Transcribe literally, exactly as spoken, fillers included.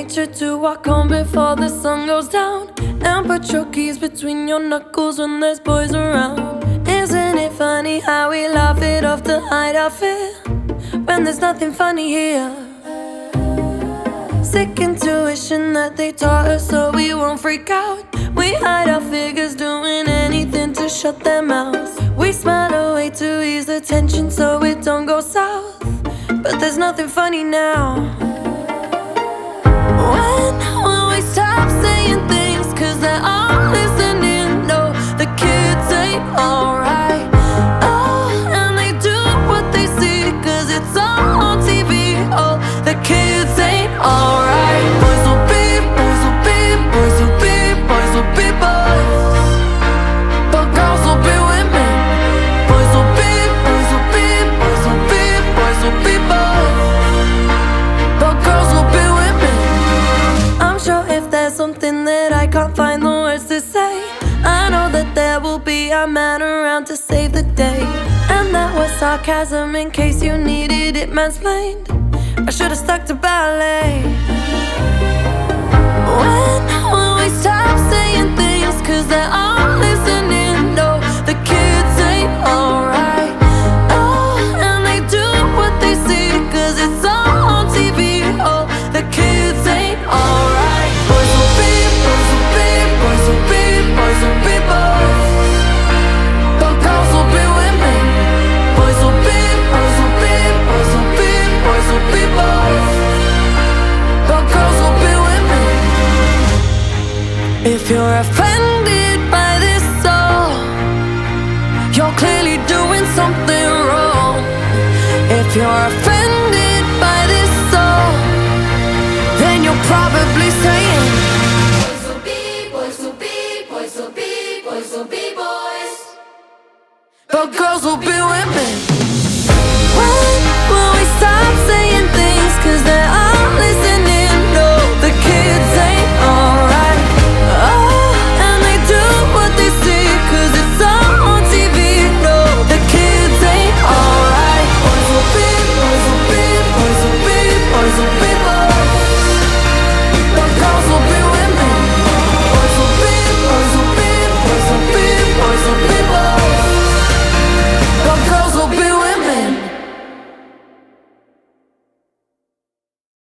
sure to walk home before the sun goes down, and put your keys between your knuckles when there's boys around. Isn't it funny how we laugh it off to hide our fear when there's nothing funny here? Sick intuition that they taught us so we won't freak out. We hide our figures doing anything to shut their mouths. We smile away to ease the tension so it don't go south, but there's nothing funny now. When will we stop saying things cause they're all listening? No, the kids ain't alright. Oh, and they do what they see cause it's all on T V. Oh, the kids ain't alright. Boys will be, boys will be, boys will be, boys will be boys, but girls will be women. Boys will be, boys will be, boys will be, boys will be boys, but girls will be women. I'm sure if there's something that I can't find the words to say, I know that there will be a man around to save the day. And that was sarcasm in case you needed it mansplained. I should've stuck to ballet. When will we stop saying things cause they're all listening? No, the kids ain't alright. Oh, and they do what they see cause it's all on T V. Oh, the kids ain't alright. Boys will be, boys will be, boys will be, boys will be boys, but girls will be women. Boys will be, boys will be, boys will be, boys will be boys, but girls will be women. If you're offended by this song, you're clearly doing something wrong. If you're offended by this song, then you're probably saying boys will be, boys will be, boys will be, boys will be boys, but girls will be women.